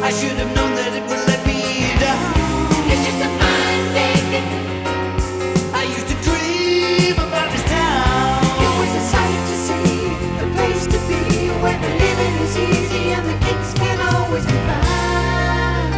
I should have known that it would let me down. It's just a fine thing. I used to dream about this town. It was a sight to see, a place to be, where the living is easy and the kicks can always be found.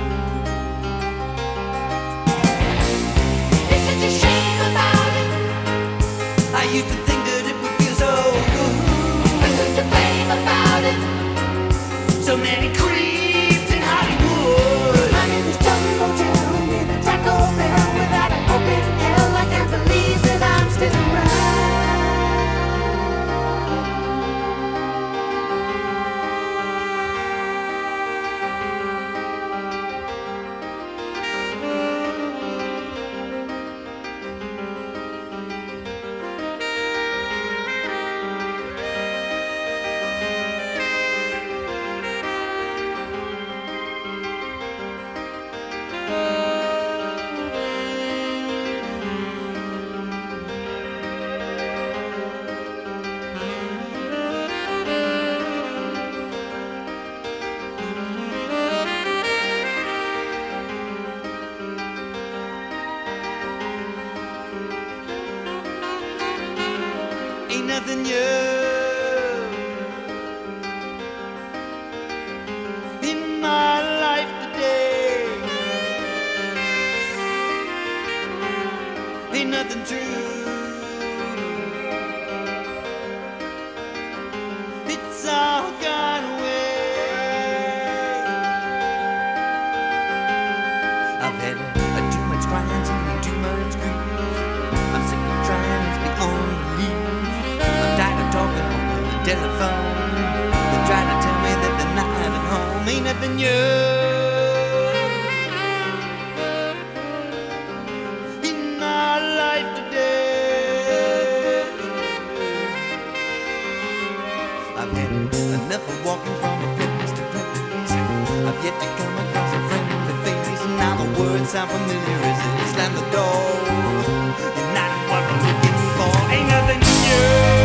There's such a shame about it. I used to think that it would feel so good. And who's to blame about it? So many creeps in Hollywood. I'm in this jungle motel near the Taco Bell without an open L. I can't believe that I'm still around. Ain't nothing new in my life today. Ain't nothing true. It's all gone away. I've had too much crying and too much grief. I'm sick of trying, it's beyond belief. I'm tired of talking on the telephone. They try to tell me that the night at home ain't nothing new in my life today. I've had enough of walking from a place to place. I've yet to come across a friendly face, and now the words sound familiar as they slam the door. You're not what I'm looking for. Ain't nothing new.